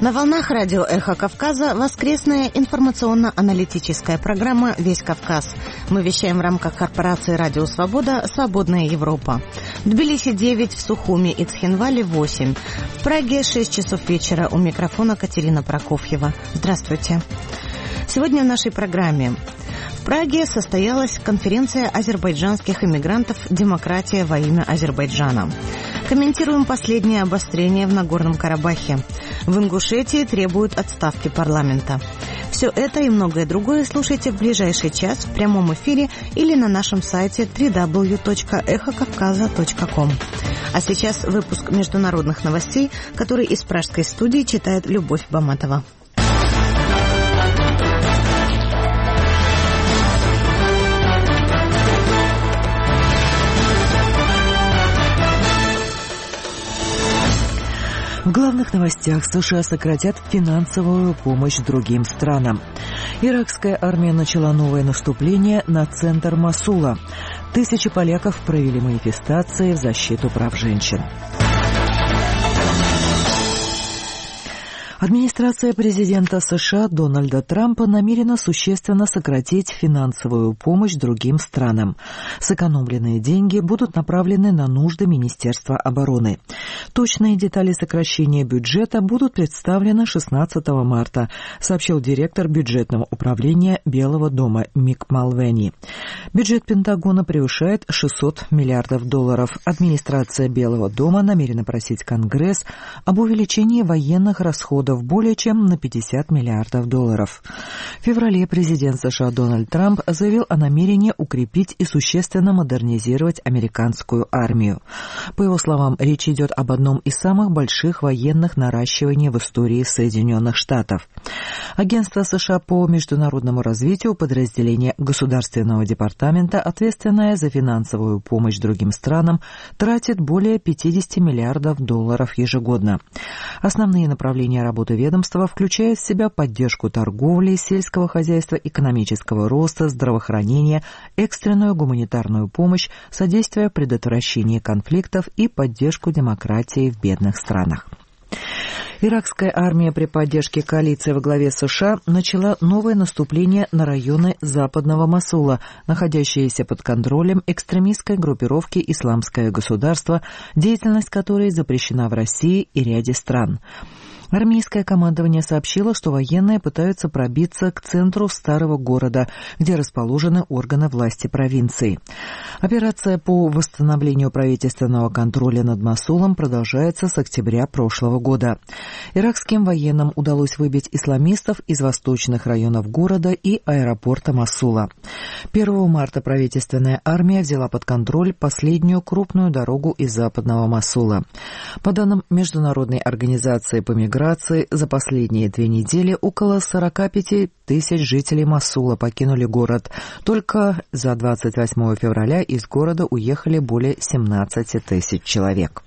На волнах радио «Эхо Кавказа» воскресная информационно-аналитическая программа «Весь Кавказ». Мы вещаем в рамках корпорации «Радио Свобода. Свободная Европа». В Тбилиси 9, в Сухуми и Цхинвале 8. В Праге 6 часов вечера. У микрофона Катерина Прокофьева. Здравствуйте. Сегодня в нашей программе. В Праге состоялась конференция азербайджанских иммигрантов «Демократия во имя Азербайджана». Комментируем последнее обострение в Нагорном Карабахе. В Ингушетии требуют отставки парламента. Все это и многое другое слушайте в ближайший час в прямом эфире или на нашем сайте www.эхокавказа.ком. А сейчас выпуск международных новостей, который из пражской студии читает Любовь Баматова. В главных новостях: США сократят финансовую помощь другим странам. Иракская армия начала новое наступление на центр Мосула. Тысячи поляков провели манифестации в защиту прав женщин. Администрация президента США Дональда Трампа намерена существенно сократить финансовую помощь другим странам. Сэкономленные деньги будут направлены на нужды Министерства обороны. Точные детали сокращения бюджета будут представлены 16 марта, сообщил директор бюджетного управления Белого дома Мик Малвени. Бюджет Пентагона превышает $600 миллиардов. Администрация Белого дома намерена просить Конгресс об увеличении военных расходов более чем на $50 миллиардов. В феврале президент США Дональд Трамп заявил о намерении укрепить и существенно модернизировать американскую армию. По его словам, речь идет об одном из самых больших военных наращиваний в истории Соединенных Штатов. Агентство США по международному развитию, подразделение Государственного департамента, ответственное за финансовую помощь другим странам, тратит более $50 миллиардов ежегодно. Основные направления работы ведомства включают в себя поддержку торговли, сельского хозяйства, экономического роста, здравоохранения, экстренную гуманитарную помощь, содействие предотвращению конфликтов и поддержку демократии в бедных странах. Иракская армия при поддержке коалиции во главе США начала новое наступление на районы западного Мосула, находящиеся под контролем экстремистской группировки «Исламское государство», деятельность которой запрещена в России и ряде стран. Армейское командование сообщило, что военные пытаются пробиться к центру старого города, где расположены органы власти провинции. Операция по восстановлению правительственного контроля над Мосулом продолжается с октября прошлого года. Иракским военным удалось выбить исламистов из восточных районов города и аэропорта Мосула. 1 марта правительственная армия взяла под контроль последнюю крупную дорогу из западного Мосула. По данным Международной организации по миграции, за последние 2 недели около 45 тысяч жителей Мосула покинули город. Только за 28 февраля из города уехали более 17 тысяч человек.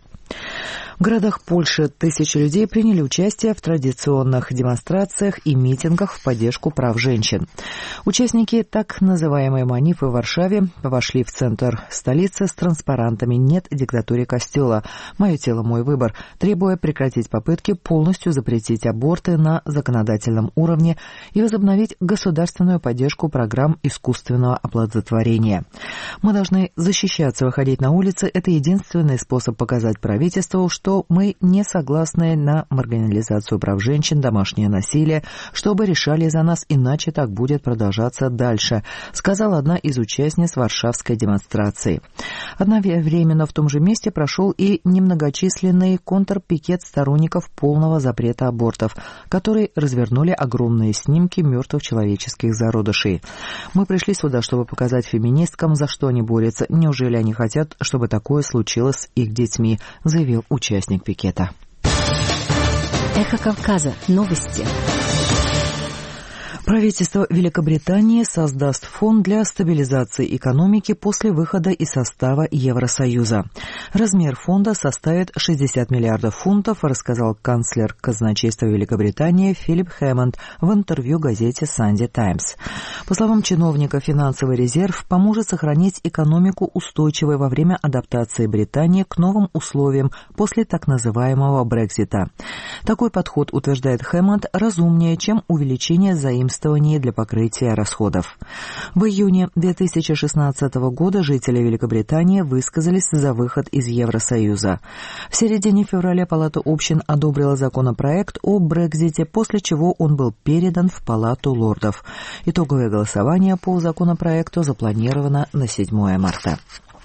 В городах Польши тысячи людей приняли участие в традиционных демонстрациях и митингах в поддержку прав женщин. Участники так называемой манифы в Варшаве вошли в центр столицы с транспарантами «Нет диктатуре костела. Мое тело, мой выбор», требуя прекратить попытки полностью запретить аборты на законодательном уровне и возобновить государственную поддержку программ искусственного оплодотворения. Мы должны защищаться, выходить на улицы – это единственный способ показать правительству, что мы не согласны на маргинализацию прав женщин, домашнее насилие, чтобы решали за нас, иначе так будет продолжаться дальше, сказала одна из участниц варшавской демонстрации. Одновременно в том же месте прошел и немногочисленный контрпикет сторонников полного запрета абортов, которые развернули огромные снимки мертвых человеческих зародышей. Мы пришли сюда, чтобы показать феминисткам, за что они борются. Неужели они хотят, чтобы такое случилось с их детьми, заявил участник пикета. Эхо Кавказа. Новости. Правительство Великобритании создаст фонд для стабилизации экономики после выхода из состава Евросоюза. Размер фонда составит 60 миллиардов фунтов, рассказал канцлер казначейства Великобритании Филипп Хэммонд в интервью газете Sunday Times. По словам чиновника, финансовый резерв поможет сохранить экономику устойчивой во время адаптации Британии к новым условиям после так называемого Брексита. Такой подход, утверждает Хэммонд, разумнее, чем увеличение заимствований для покрытия расходов. В июне 2016 года жители Великобритании высказались за выход из Евросоюза. В середине февраля Палата общин одобрила законопроект о Брексите, после чего он был передан в Палату лордов. Итоговое голосование по законопроекту запланировано на 7 марта.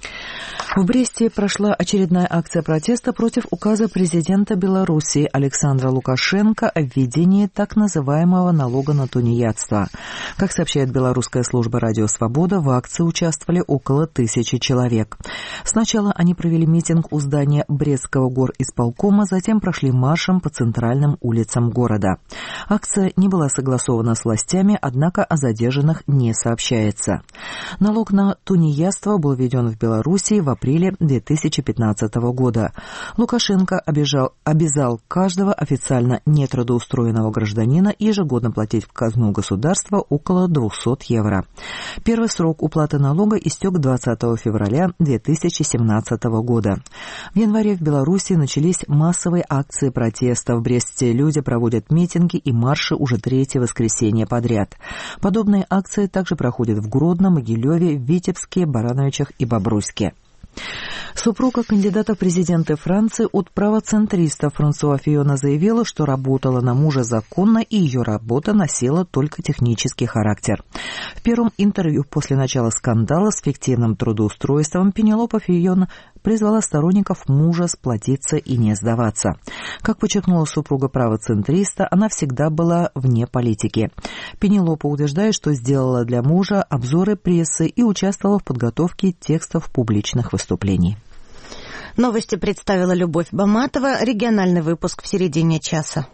В Бресте прошла очередная акция протеста против указа президента Беларуси Александра Лукашенко о введении так называемого налога на тунеядство. Как сообщает белорусская служба «Радио Свобода», в акции участвовали около 1000 человек. Сначала они провели митинг у здания Брестского горисполкома, затем прошли маршем по центральным улицам города. Акция не была согласована с властями, однако о задержанных не сообщается. Налог на тунеядство был введен в Беларуси в апреле 2015 года. Лукашенко обязал каждого официально нетрудоустроенного гражданина января платить в казну государства около 200 евро. Первый срок уплаты налога истек 20 февраля 2017 года. В январе в Беларуси начались массовые акции протеста. В Бресте люди проводят митинги и марши уже 3-е воскресенье подряд. Подобные акции также проходят в Гродно, Могилеве, Витебске, Барановичах и Бобруйске. Супруга кандидата в президенты Франции от правоцентриста Франсуа Фийона заявила, что работала на мужа законно, и ее работа носила только технический характер. В первом интервью после начала скандала с фиктивным трудоустройством Пенелопа Фийон призвала сторонников мужа сплотиться и не сдаваться. Как подчеркнула супруга правоцентриста, она всегда была вне политики. Пенелопа утверждает, что сделала для мужа обзоры прессы и участвовала в подготовке текстов публичных выступлений. Новости представила Любовь Баматова. Региональный выпуск в середине часа.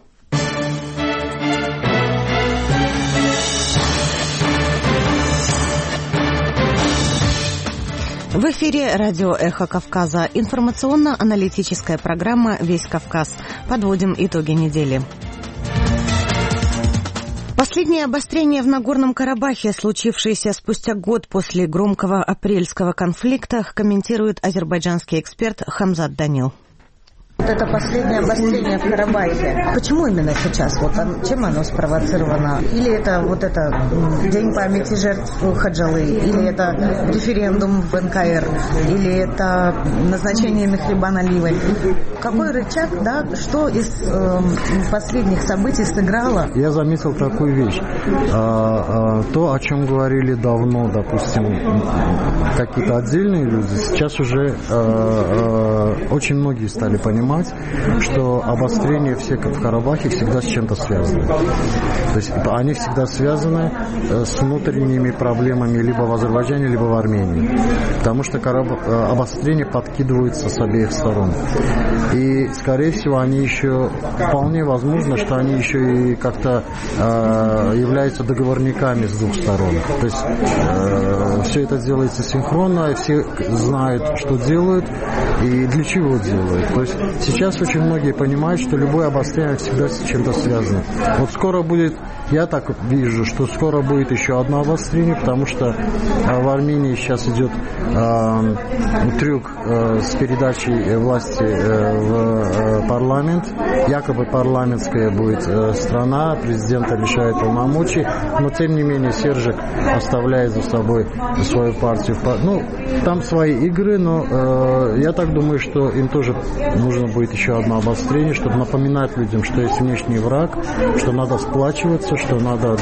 В эфире радио «Эхо Кавказа». Информационно-аналитическая программа «Весь Кавказ». Подводим итоги недели. Последнее обострение в Нагорном Карабахе, случившееся спустя год после громкого апрельского конфликта, комментирует азербайджанский эксперт Хамзат Данил. Это последнее обострение в Карабахе. Почему именно сейчас? Чем оно спровоцировано? Или это День памяти жертв Хаджалы? Или это референдум в НКР? Или это назначение Мехрибана Алиевой? Какой рычаг, что из последних событий сыграло? Я заметил такую вещь. То, о чем говорили давно, допустим, какие-то отдельные люди, сейчас уже очень многие стали понимать, что обострение в Карабахе всегда с чем-то связано. То есть они всегда связаны с внутренними проблемами либо в Азербайджане, либо в Армении. Потому что обострение подкидывается с обеих сторон. И, скорее всего, они еще, вполне возможно, что они еще и как-то являются договорниками с двух сторон. То есть все это делается синхронно, и все знают, что делают и для чего делают. То есть сейчас очень многие понимают, что любое обострение всегда с чем-то связано. Скоро будет, я так вижу, что скоро будет еще одно обострение, потому что в Армении сейчас идет трюк с передачей власти в парламент. Якобы парламентская будет страна, президента лишает полномочий, но тем не менее Сержик оставляет за собой свою партию. Там свои игры, но я так думаю, что им тоже нужно будет еще одно обострение, чтобы напоминать людям, что есть внешний враг, что надо сплачиваться, что надо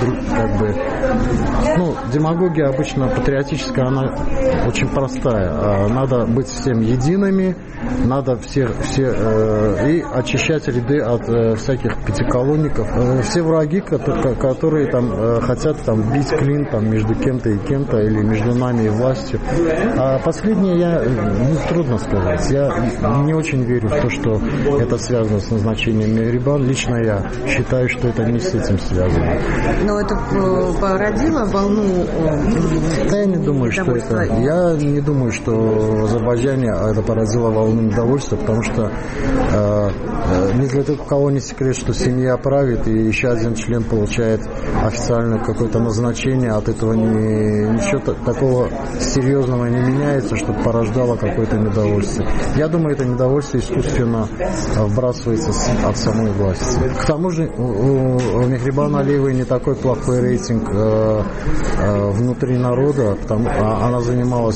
демагогия обычно патриотическая, она очень простая. Надо быть всем едиными, надо и очищать ряды от всяких пятиколонников. Все враги, которые хотят бить клин между кем-то и кем-то, или между нами и властью. А последнее трудно сказать. Я не очень верю в то, что это связано с назначением Мехрибан, лично я считаю, что это не с этим связано. Но это породило волну... Да, я не думаю, что это... Я не думаю, что в Азербайджане это породило волну недовольства, потому что ни для кого не секрет, что семья правит, и еще один член получает официальное какое-то назначение, от этого ничего такого серьезного не меняется, чтобы порождало какое-то недовольствие. Я думаю, это недовольствие искусственно вбрасывается от самой власти. К тому же у Мехрибан Алиевой не такой плохой рейтинг внутри народа, она занималась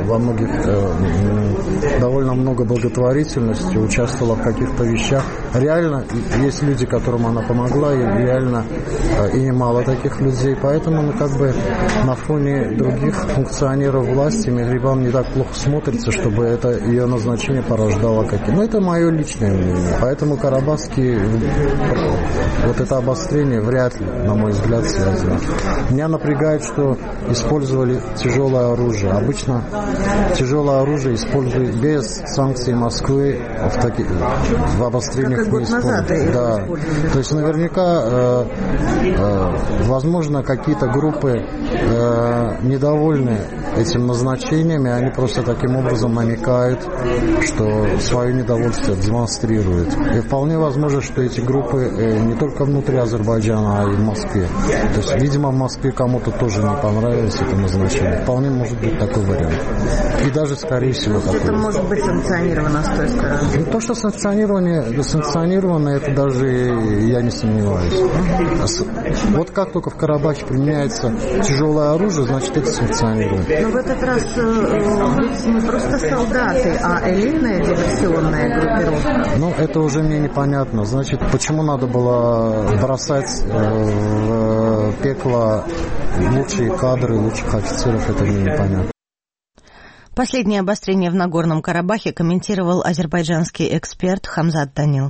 довольно много благотворительности, участвовала в каких-то вещах. Реально есть люди, которым она помогла, и реально и немало таких людей. Поэтому на фоне других функционеров власти Мехрибан не так плохо смотрится, чтобы это ее назначение порождало какие-то. Но это мое личное мнение. Поэтому карабахские это обострение вряд ли, на мой взгляд, связано. Меня напрягает, что использовали тяжелое оружие. Обычно тяжелое оружие используют без санкций Москвы в обострениях не используют. Да. То есть наверняка, возможно, какие-то группы недовольны этим назначениями, они просто таким образом намекают, что свое недовольствие демонстрируют. И вполне возможно, что эти группы не только внутри Азербайджана, а и в Москве. То есть, видимо, в Москве кому-то тоже не понравилось это назначение. Вполне может быть такой вариант. И даже, скорее всего, такой. Это может быть санкционировано с той стороны? То, что санкционировано, это даже я не сомневаюсь. Вот как только в Карабахе применяется тяжелое оружие, значит, это санкционировано. Но в этот раз ведь не просто солдаты, а элитная диверсионная группировка. Это уже мне непонятно. Значит, почему надо было бросать в пекло лучшие кадры, лучших офицеров, это мне непонятно. Последнее обострение в Нагорном Карабахе комментировал азербайджанский эксперт Хамзат Данил.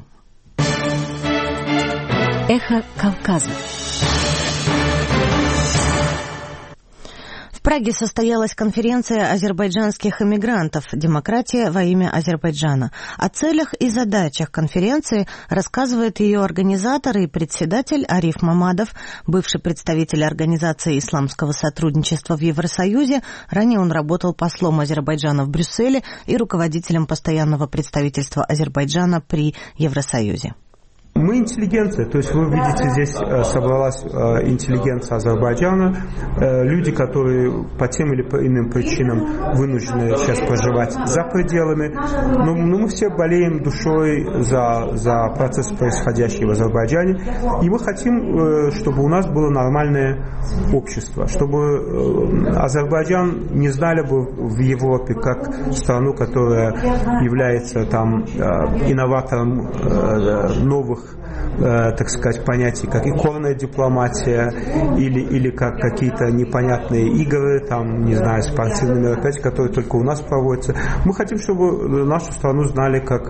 Эхо Кавказа. В Праге состоялась конференция азербайджанских эмигрантов «Демократия во имя Азербайджана». О целях и задачах конференции рассказывает ее организатор и председатель Ариф Мамадов, бывший представитель Организации исламского сотрудничества в Евросоюзе. Ранее он работал послом Азербайджана в Брюсселе и руководителем постоянного представительства Азербайджана при Евросоюзе. Мы интеллигенция, то есть вы видите, здесь собралась интеллигенция Азербайджана, люди, которые по тем или по иным причинам вынуждены сейчас проживать за пределами, но мы все болеем душой за процесс, происходящий в Азербайджане, и мы хотим, чтобы у нас было нормальное общество, чтобы Азербайджан не знали бы в Европе как страну, которая является там инноватором новых, так сказать, понятий, как иконная дипломатия или как какие-то непонятные игры, там, не знаю, спортивные мероприятия, которые только у нас проводятся. Мы хотим, чтобы нашу страну знали как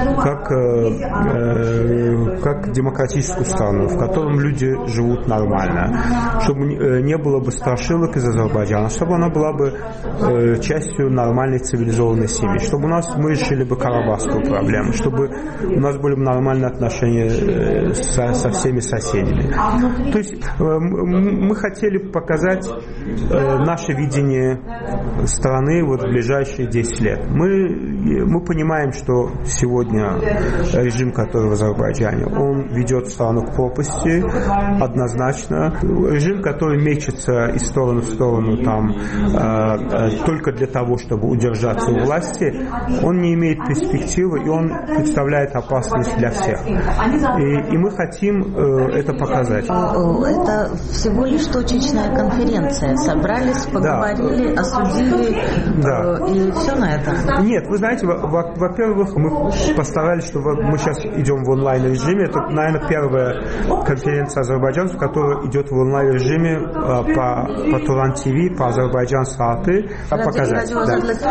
демократическую страну, в котором люди живут нормально, чтобы не было бы страшилок из Азербайджана, чтобы она была бы частью нормальной цивилизованной семьи, чтобы мы решили бы карабахскую проблему, чтобы у нас были бы нормальные отношения со всеми соседями. То есть мы хотели показать наше видение страны в ближайшие 10 лет. Мы понимаем, что сегодня режим, который в Азербайджане, он ведет страну к пропасти однозначно. Режим, который мечется из стороны в сторону там, только для того, чтобы удержаться у власти, он не имеет перспективы, и он представляет опасность для всех. И мы хотим это показать. Это всего лишь точечная конференция. Собрались, поговорили, осудили, и все на это? Нет, вы знаете, во-первых, мы постарались, что мы сейчас идем в онлайн-режиме. Это, наверное, первая конференция азербайджанцев, которая идет в онлайн-режиме по Туран ТВ, по Азербайджан Сааты. Показать.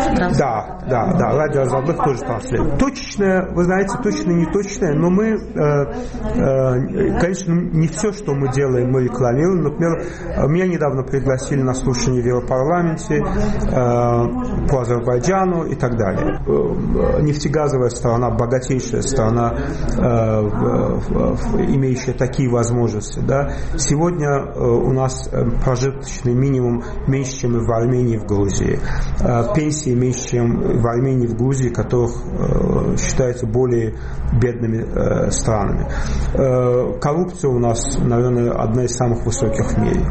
Да, Радио Азербайджан тоже транслирует. Точечная, вы знаете, точно не точная, но мы конечно, не все, что мы делаем, мы рекламируем. Например, меня недавно пригласили на слушание в Европарламенте по Азербайджану и так далее. Нефтегазовая страна, богатейшая страна, имеющая такие возможности. Да. Сегодня у нас прожиточный минимум меньше, чем и в Армении, и в Грузии. Пенсии меньше, чем в Армении, и в Грузии, которых считаются более бедными странами. Коррупция у нас, наверное, одна из самых высоких в мире.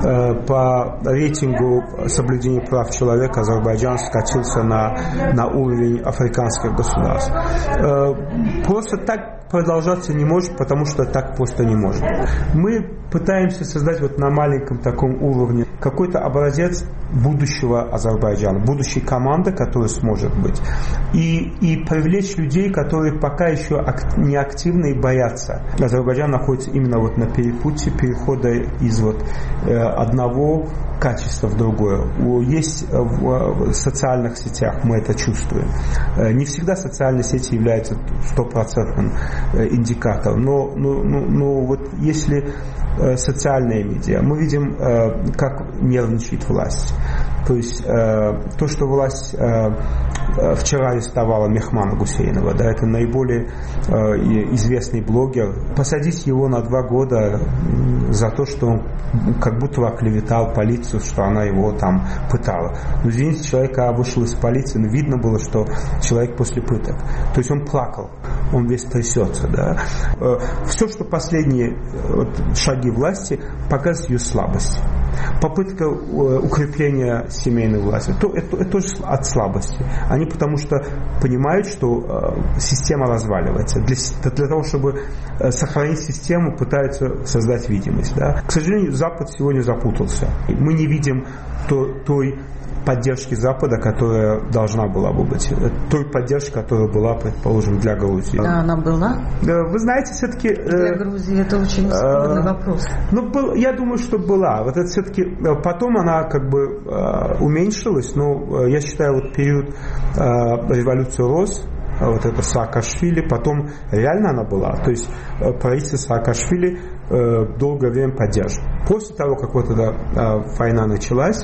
По рейтингу соблюдения прав человека Азербайджан скатился на уровень африканских государств. Просто так продолжаться не может, потому что так просто не может. Мы пытаемся создать вот на маленьком таком уровне какой-то образец будущего Азербайджана, будущей команды, которая сможет быть, и привлечь людей, которые пока еще не активны и боятся. Азербайджан находится именно вот на перепутье перехода из вот одного качества в другое. Есть в социальных сетях, мы это чувствуем. Не всегда социальные сети являются стопроцентным индикатором, но вот если социальные медиа, мы видим, как нервничает власть. То есть то, что власть вчера арестовала Мехмана Гусейнова, да, это наиболее известный блогер, посадить его на 2 года за то, что он как будто оклеветал полицию, что она его там пытала. Но извините, человек вышел из полиции, но видно было, что человек после пыток. То есть он плакал, он весь трясется. Да. Все, что последние шаги власти, показывают ее слабость. Попытка укрепления семейной власти, это тоже от слабости. Они потому что понимают, что система разваливается. Для того, чтобы сохранить систему, пытаются создать видимость. Да. К сожалению, Запад сегодня запутался. Мы не видим той поддержки Запада, которая должна была бы быть. Той поддержки, которая была, предположим, для Грузии. Да, она была? Вы знаете, все-таки... Для Грузии это очень спорный вопрос. Я думаю, что была. Вот это все-таки... Потом она как бы уменьшилась, но я считаю, вот период революции Роз, вот это Саакашвили, потом реально она была. То есть правительство Саакашвили долгое время поддерживало. После того, как вот эта война началась,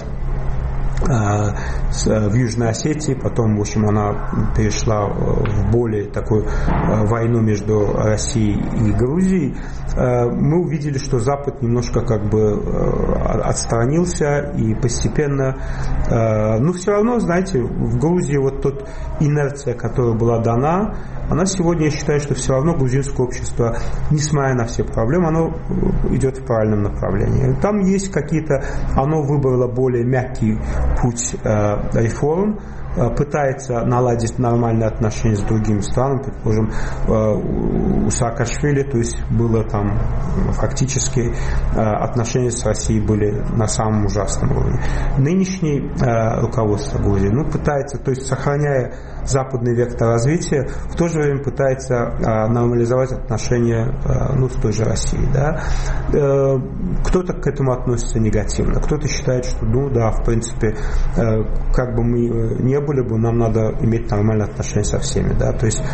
в Южной Осетии, потом, в общем, она перешла в более такую войну между Россией и Грузией, мы увидели, что Запад немножко как бы отстранился и постепенно, но все равно, знаете, в Грузии вот тот инерция, которая была дана, она сегодня, я считаю, что все равно грузинское общество, несмотря на все проблемы, оно идет в правильном направлении. Там есть какие-то, оно выбрало более мягкий путь реформ, пытается наладить нормальные отношения с другими странами, предположим, у Саакашвили, то есть было там фактически отношения с Россией были на самом ужасном уровне. Нынешнее руководство Грузии, пытается, то есть сохраняя западный вектор развития, в то же время пытается нормализовать отношения с той же Россией. Да? Кто-то к этому относится негативно, кто-то считает, что в принципе, как бы мы не были бы, нам надо иметь нормальные отношения со всеми. Да? То есть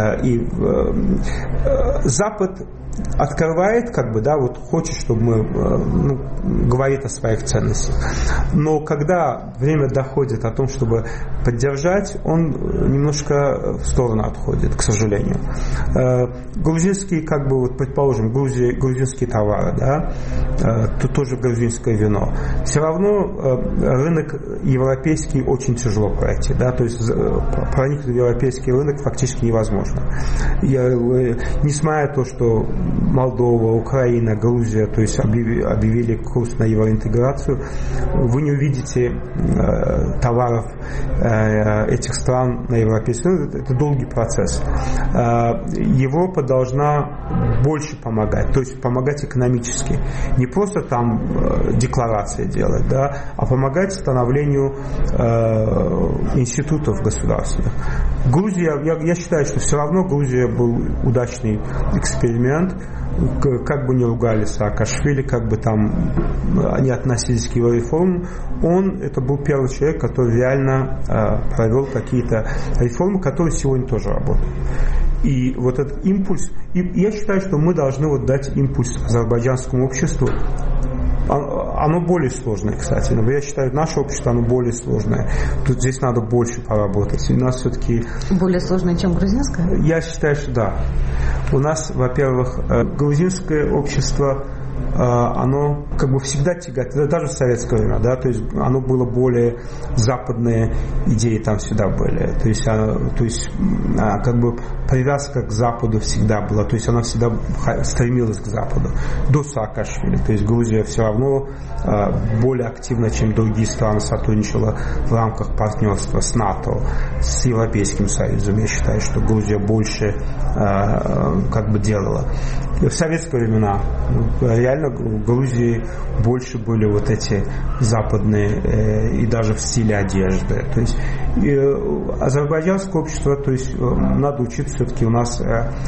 Запад открывает, хочет, чтобы мы говорит о своих ценностях. Но когда время доходит о том, чтобы поддержать, он немножко в сторону отходит, к сожалению. Грузинские, предположим, грузинские товары, да, тут тоже грузинское вино. Все равно рынок европейский очень тяжело пройти, да, то есть проникнуть в европейский рынок фактически невозможно. Несмотря на то, что Молдова, Украина, Грузия, то есть объявили курс на евроинтеграцию, вы не увидите товаров этих стран на европейском рынке. Это долгий процесс. Европа должна больше помогать, то есть помогать экономически. Не просто там декларации делать, да, а помогать становлению институтов государственных. Грузия, я считаю, что все равно Грузия был удачный эксперимент. Как бы ни ругали Саакашвили, как бы там они относились к его реформам, это был первый человек, который реально провел какие-то реформы, которые сегодня тоже работают. И вот этот импульс, и я считаю, что мы должны вот дать импульс азербайджанскому обществу. Оно более сложное, кстати. Но я считаю, наше общество, оно более сложное. Тут здесь надо больше поработать. И у нас все-таки... Более сложное, чем грузинское? Я считаю, что да. У нас, во-первых, грузинское общество, оно как бы всегда тягает, даже в советское время, да, то есть оно было более западные идеи там всегда были, то есть как бы привязка к Западу всегда была, то есть она всегда стремилась к Западу до Саакашвили, то есть Грузия все равно более активно, чем другие страны, сотрудничала в рамках партнерства с НАТО, с Европейским Союзом. Я считаю, что Грузия больше как бы делала. В советские времена реально в Грузии больше были вот эти западные и даже в стиле одежды. То есть азербайджанское общество, то есть надо учиться, все-таки у нас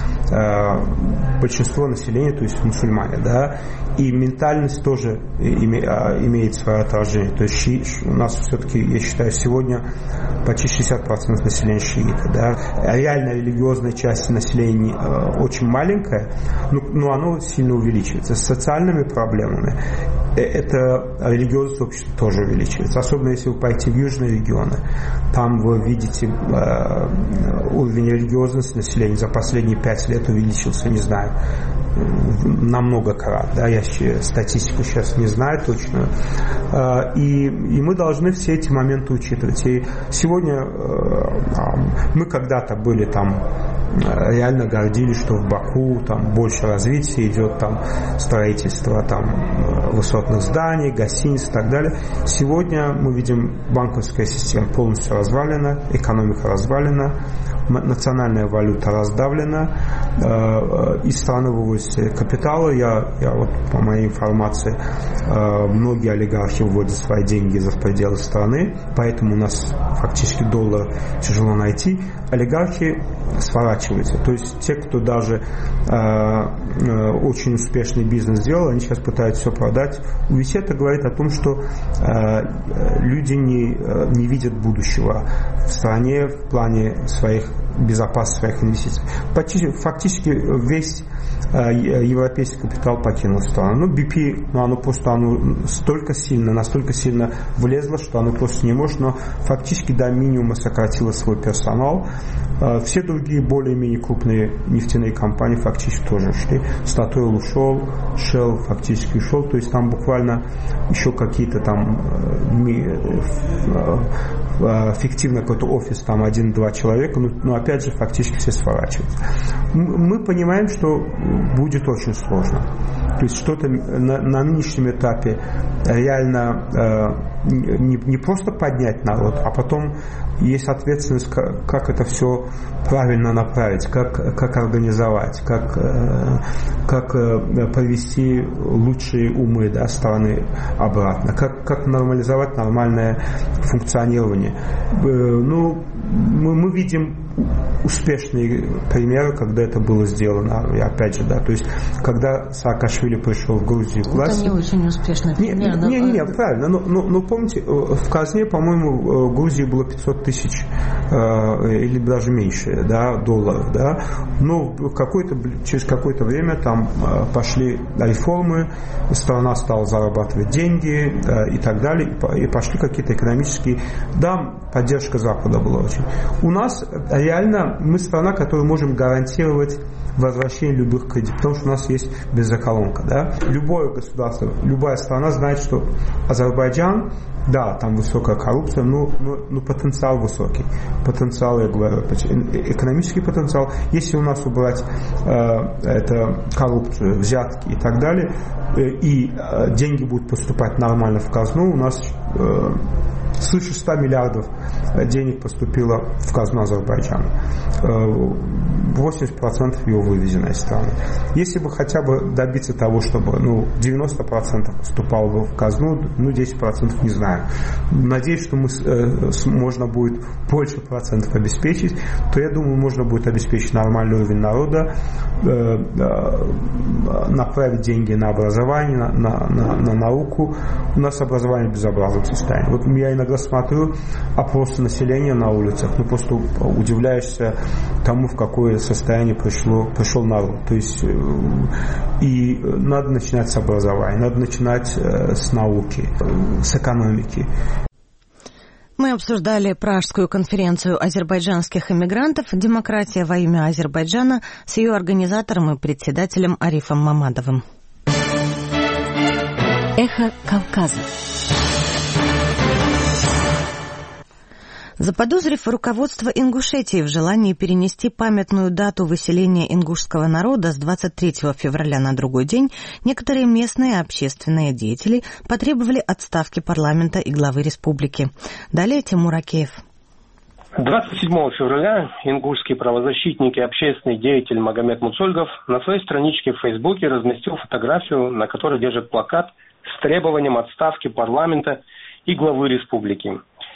большинство населения, то есть мусульмане, да, и ментальность тоже имеет свое отражение. То есть у нас все-таки, я считаю, сегодня почти 60% населения шииты, да. Реально религиозная часть населения очень маленькая, но оно сильно увеличивается. С социальными проблемами это религиозность общества тоже увеличивается. Особенно если вы пойти в южные регионы. Там вы видите уровень религиозности населения за последние 5 лет увеличился, не знаю, на много крат. Да? Я статистику сейчас не знаю точно. И мы должны все эти моменты учитывать. И сегодня мы когда-то были там, реально гордились, что в Баку там больше развития идет, там строительство там высотных зданий, гостиниц и так далее. Сегодня мы видим, банковская система полностью развалена, экономика развалена, национальная валюта раздавлена, из страны выводится капиталы. Я вот по моей информации, многие олигархи выводят свои деньги за пределы страны, поэтому у нас фактически доллар тяжело найти. Олигархи сворачиваются. То есть те, кто даже очень успешный бизнес сделал, они сейчас пытаются все продать. Ведь это говорит о том, что люди не видят будущего в стране в плане своих безопасности своих инвестиций. Фактически весь европейский капитал покинул страну. Ну, BP, оно настолько сильно влезло, что оно просто не может, но фактически до минимума сократило свой персонал. Все другие более-менее крупные нефтяные компании фактически тоже ушли. Statoil ушел, Shell фактически ушел, то есть там буквально еще какие-то там фиктивно какой-то офис, там 1-2 человека, но опять же фактически все сворачиваются. Мы понимаем, что будет очень сложно. То есть что-то на нынешнем этапе реально не просто поднять народ, а потом есть ответственность, как это все правильно направить, как организовать, как повести лучшие умы, да, страны обратно, как нормализовать нормальное функционирование. Ну, мы видим успешные примеры, когда это было сделано. И опять же, да, то есть, когда Саакашвили пришел в Грузию к власти... Это не очень успешный пример. Не, правильно. Но помните, в казне, по-моему, в Грузии было 500 тысяч или даже меньше, да, долларов, да. Но через какое-то время там пошли реформы, страна стала зарабатывать деньги и так далее, и пошли какие-то экономические... Да, поддержка Запада была очень. У нас реально мы страна, которую можем гарантировать возвращение любых кредитов, потому что у нас есть бензоколонка, да. Любое государство, любая страна знает, что Азербайджан, да, там высокая коррупция, но потенциал высокий. Потенциал, я говорю, экономический потенциал. Если у нас убрать это коррупцию, взятки и так далее, и деньги будут поступать нормально в казну, у нас свыше 100 миллиардов денег поступило в казну Азербайджана. 80% его вывезено из страны. Если бы хотя бы добиться того, чтобы 90% поступало бы в казну, 10% не знаю. Надеюсь, что можно будет больше процентов обеспечить, то я думаю, можно будет обеспечить нормальный уровень народа, направить деньги на образование, на науку. У нас образование в безобразном состоянии. Вот я иногда иногда смотрю опросы населения на улицах, просто удивляешься тому, в какое состояние пришел народ. То есть и надо начинать с образования, надо начинать с науки, с экономики. Мы обсуждали Пражскую конференцию азербайджанских иммигрантов «Демократия во имя Азербайджана» с ее организатором и председателем Арифом Мамадовым. Эхо Кавказа. Заподозрив руководство Ингушетии в желании перенести памятную дату выселения ингушского народа с 23 февраля на другой день, некоторые местные общественные деятели потребовали отставки парламента и главы республики. Далее Тимур Акеев. 27 февраля ингушский правозащитник и общественный деятель Магомед Муцольгов на своей страничке в Фейсбуке разместил фотографию, на которой держит плакат с требованием отставки парламента и главы республики.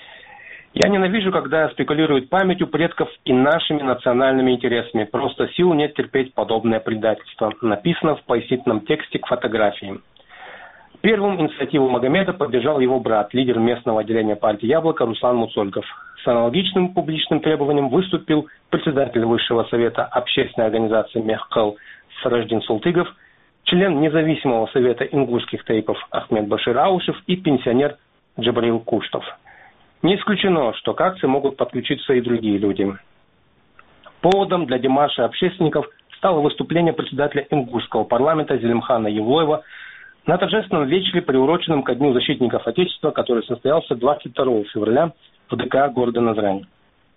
«Я ненавижу, когда спекулируют памятью предков и нашими национальными интересами. Просто сил нет терпеть подобное предательство», написано в пояснительном тексте к фотографии. Первым инициативу Магомеда поддержал его брат, лидер местного отделения партии «Яблоко» Руслан Муцольгов. С аналогичным публичным требованием выступил председатель Высшего совета общественной организации «Мехкал» Сараждин Султыгов, член независимого совета ингушских таипов Ахмед Башир Аушев и пенсионер Джабраил Куштов. Не исключено, что к акции могут подключиться и другие люди. Поводом для демарша общественников стало выступление председателя ингушского парламента Зелимхана Евлоева на торжественном вечере, приуроченном ко Дню защитников Отечества, который состоялся 22 февраля в ДК города Назрань.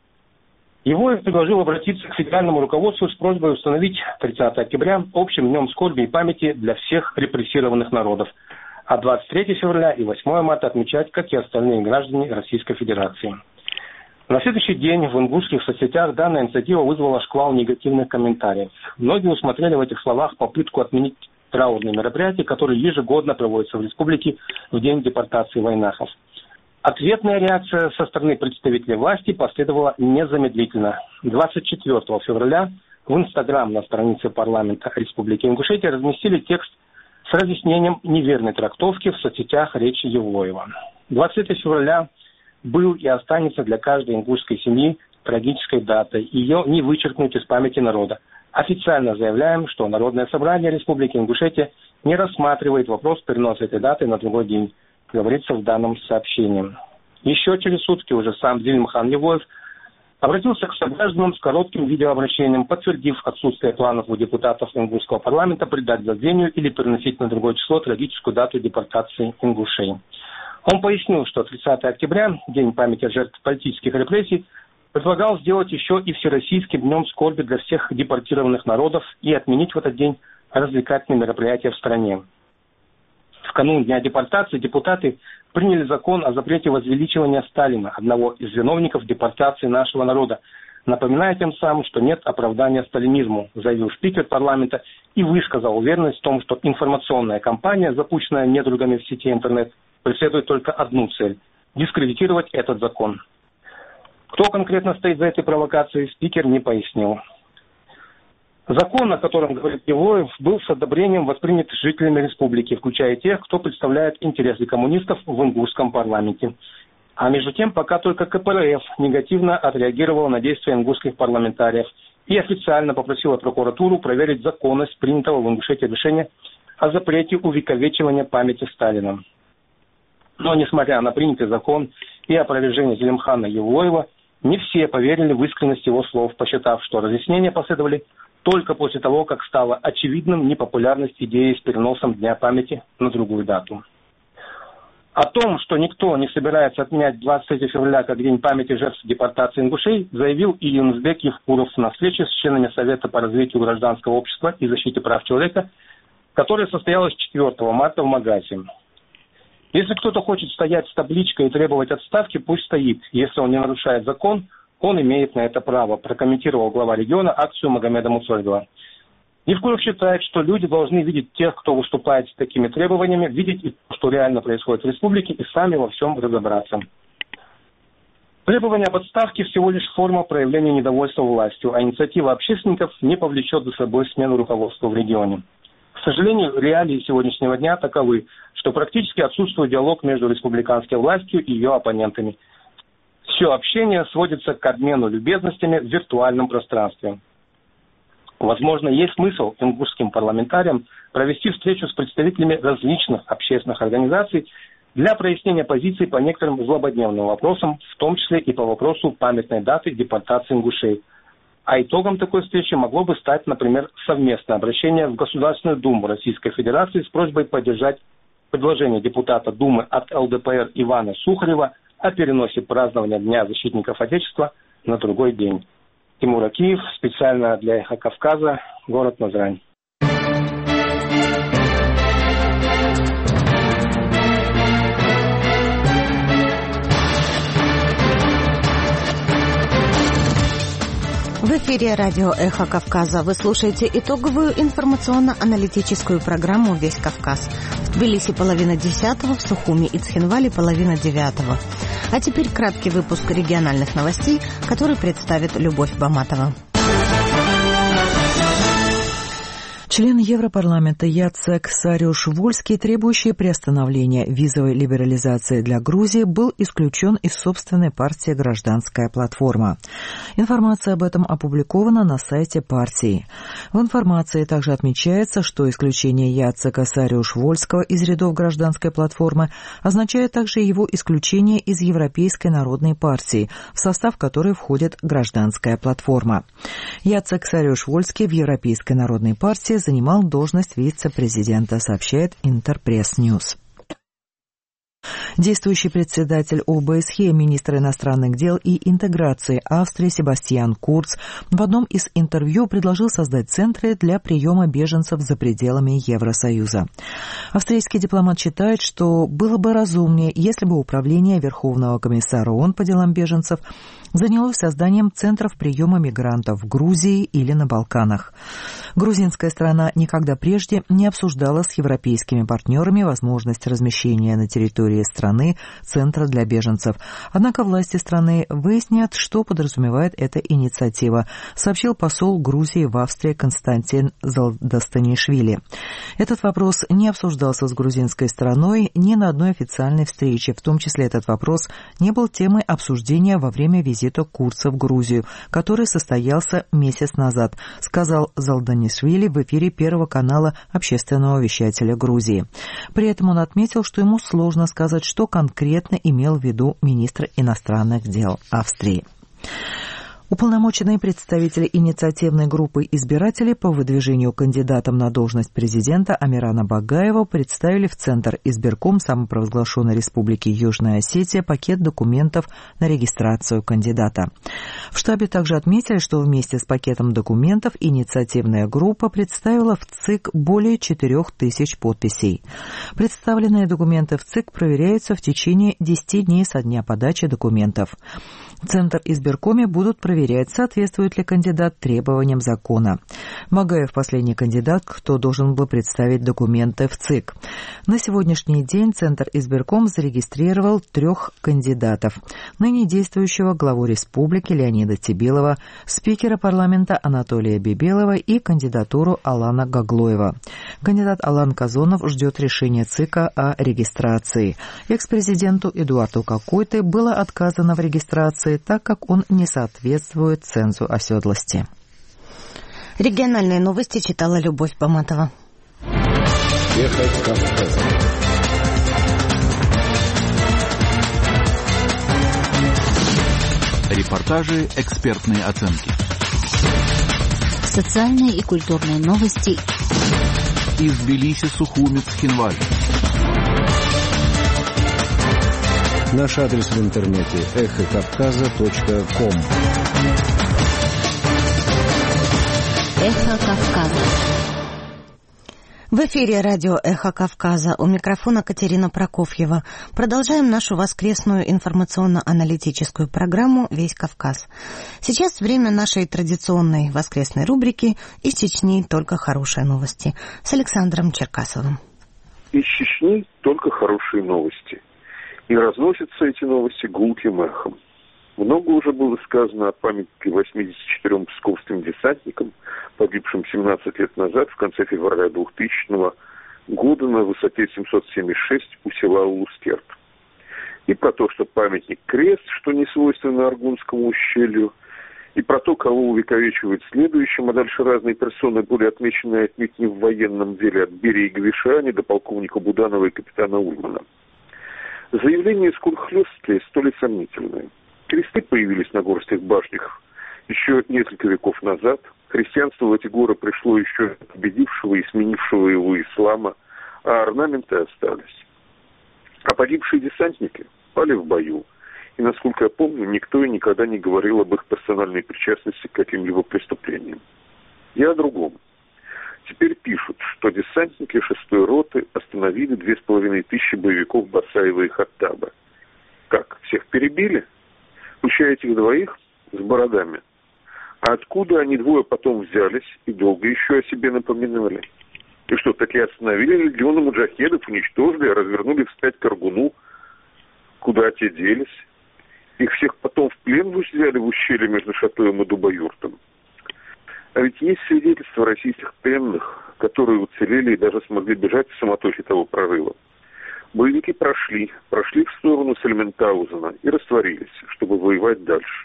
Евлоев предложил обратиться к федеральному руководству с просьбой установить 30 октября общим днем скорби и памяти для всех репрессированных народов, а 23 февраля и 8 марта отмечать, как и остальные граждане Российской Федерации. На следующий день в ингушских соцсетях данная инициатива вызвала шквал негативных комментариев. Многие усмотрели в этих словах попытку отменить траурные мероприятия, которые ежегодно проводятся в республике в день депортации войнахов. Ответная реакция со стороны представителей власти последовала незамедлительно. 24 февраля в Инстаграм на странице парламента Республики Ингушетия разместили текст с разъяснением неверной трактовки в соцсетях речи Евлоева. 23 февраля был и останется для каждой ингушской семьи трагической датой. Ее не вычеркнуть из памяти народа. Официально заявляем, что Народное собрание Республики Ингушетия не рассматривает вопрос переноса этой даты на другой день, говорится в данном сообщении. Еще через сутки уже сам Зелимхан Евлоев обратился к согражданам с коротким видеообращением, подтвердив отсутствие планов у депутатов ингушского парламента придать забвению или переносить на другое число трагическую дату депортации ингушей. Он пояснил, что 30 октября, День памяти жертв политических репрессий, предлагал сделать еще и Всероссийским днем скорби для всех депортированных народов и отменить в этот день развлекательные мероприятия в стране. В канун Дня депортации депутаты приняли закон о запрете возвеличивания Сталина, одного из виновников депортации нашего народа, напоминая тем самым, что нет оправдания сталинизму, заявил спикер парламента и высказал уверенность в том, что информационная кампания, запущенная недругами в сети интернет, преследует только одну цель – дискредитировать этот закон. Кто конкретно стоит за этой провокацией, спикер не пояснил. Закон, о котором говорит Евлоев, был с одобрением воспринят жителями республики, включая тех, кто представляет интересы коммунистов в ингушском парламенте. А между тем, пока только КПРФ негативно отреагировала на действия ингушских парламентариев и официально попросила прокуратуру проверить законность принятого в Ингушетии решения о запрете увековечивания памяти Сталина. Но, несмотря на принятый закон и опровержение Зелимхана Евлоева, не все поверили в искренность его слов, посчитав, что разъяснения последовали только после того, как стала очевидным непопулярность идеи с переносом Дня памяти на другую дату. О том, что никто не собирается отменять 23 февраля как День памяти жертв депортации ингушей, заявил и Юнусбек Евкуров на встрече с членами Совета по развитию гражданского общества и защите прав человека, которая состоялась 4 марта в Магазе. Если кто-то хочет стоять с табличкой и требовать отставки, пусть стоит. Если он не нарушает закон, он имеет на это право, прокомментировал глава региона акцию Магомеда Муцольгова. Евкуров считает, что люди должны видеть тех, кто выступает с такими требованиями, видеть и то, что реально происходит в республике, и сами во всем разобраться. Требование об отставке всего лишь форма проявления недовольства властью, а инициатива общественников не повлечет за собой смену руководства в регионе. К сожалению, реалии сегодняшнего дня таковы, что практически отсутствует диалог между республиканской властью и ее оппонентами. Все общение сводится к обмену любезностями в виртуальном пространстве. Возможно, есть смысл ингушским парламентариям провести встречу с представителями различных общественных организаций для прояснения позиций по некоторым злободневным вопросам, в том числе и по вопросу памятной даты депортации ингушей. А итогом такой встречи могло бы стать, например, совместное обращение в Государственную Думу Российской Федерации с просьбой поддержать предложение депутата Думы от ЛДПР Ивана Сухарева о переносе празднования Дня защитников Отечества на другой день. Тимур Акиев, специально для «Эхо Кавказа», город Назрань. В эфире радио «Эхо Кавказа». Вы слушаете итоговую информационно-аналитическую программу «Весь Кавказ». В Тбилиси 9:30, в Сухуми и Цхинвале 8:30. А теперь краткий выпуск региональных новостей, который представит Любовь Баматова. Член Европарламента Яцек Сариуш-Вольский, требующий приостановления визовой либерализации для Грузии, был исключен из собственной партии «Гражданская платформа». Информация об этом опубликована на сайте партии. В информации также отмечается, что исключение Яцека Сариуш-Вольского из рядов «Гражданской платформы» означает также его исключение из Европейской народной партии, в состав которой входит «Гражданская платформа». Яцек Сариуш-Вольский в Европейской народной партии занимал должность вице-президента, сообщает Интерпресс-Ньюс. Действующий председатель ОБСЕ, министр иностранных дел и интеграции Австрии Себастьян Курц в одном из интервью предложил создать центры для приема беженцев за пределами Евросоюза. Австрийский дипломат считает, что было бы разумнее, если бы Управление Верховного комиссара ООН по делам беженцев занялось созданием центров приема мигрантов в Грузии или на Балканах. Грузинская сторона никогда прежде не обсуждала с европейскими партнерами возможность размещения на территории страны центра для беженцев. Однако власти страны выяснят, что подразумевает эта инициатива, сообщил посол Грузии в Австрии Константин Залдастанишвили. Этот вопрос не обсуждался с грузинской стороной ни на одной официальной встрече, в том числе этот вопрос не был темой обсуждения во время визита Курца в Грузию, который состоялся месяц назад, сказал Залданишвили в эфире Первого канала общественного вещателя Грузии. При этом он отметил, что ему сложно сказать, что конкретно имел в виду министр иностранных дел Австрии. Уполномоченные представители инициативной группы избирателей по выдвижению кандидатом на должность президента Амирана Багаева представили в Центр избирком самопровозглашенной Республики Южная Осетия пакет документов на регистрацию кандидата. В штабе также отметили, что вместе с пакетом документов инициативная группа представила в ЦИК более 4000 подписей. Представленные документы в ЦИК проверяются в течение 10 дней со дня подачи документов. В Центр избиркоме будут проверять, соответствует ли кандидат требованиям закона. Багаев – последний кандидат, кто должен был представить документы в ЦИК. На сегодняшний день Центр избирком зарегистрировал 3 кандидатов. Ныне действующего главу республики Леонида Тибилова, спикера парламента Анатолия Бебелова и кандидатуру Алана Гаглоева. Кандидат Алан Казонов ждет решения ЦИКа о регистрации. Экс-президенту Эдуарду Какойте было отказано в регистрации, так как он не соответствует цензу оседлости. Региональные новости читала Любовь Баматова. Эхо Кавказа. Репортажи, экспертные оценки. Социальные и культурные новости. Из Тбилиси, Сухуми, Цхинваль. Наш адрес в интернете эхокавказа.ком. Эхо Кавказа. В эфире радио «Эхо Кавказа». У микрофона Катерина Прокофьева. Продолжаем нашу воскресную информационно-аналитическую программу «Весь Кавказ». Сейчас время нашей традиционной воскресной рубрики «Из Чечни только хорошие новости» с Александром Черкасовым. Из Чечни только хорошие новости. И разносятся эти новости гулким эхом. Много уже было сказано о памятнике 84 псковским десантникам, погибшим 17 лет назад, в конце февраля 2000 года на высоте 776 у села Улускерт. И про то, что памятник крест, что не свойственно Аргунскому ущелью, и про то, кого увековечивает следующим, а дальше разные персоны были отмечены отнюдь не в военном деле, от Берии и Гвишани до полковника Буданова и капитана Ульмана. Заявление скурхлёсткие, столь и сомнительное. Кресты появились на горских башнях еще несколько веков назад. Христианство в эти горы пришло еще от победившего и сменившего его ислама, а орнаменты остались. А погибшие десантники пали в бою. И, насколько я помню, никто и никогда не говорил об их персональной причастности к каким-либо преступлениям. Я о другом. Теперь пишут, что десантники 6-й роты остановили 2500 боевиков Басаева и Хаттаба. Как, всех перебили? Включая этих двоих с бородами. А откуда они двое потом взялись и долго еще о себе напоминали? И что, таки остановили легионы муджахедов, уничтожили, развернули вспять к Аргуну? Куда те делись? Их всех потом в плен взяли в ущелье между Шатоем и Дубоюртом. А ведь есть свидетельства российских пленных, которые уцелели и даже смогли бежать в суматохе того прорыва. Боевики прошли в сторону Сальментаузена и растворились, чтобы воевать дальше.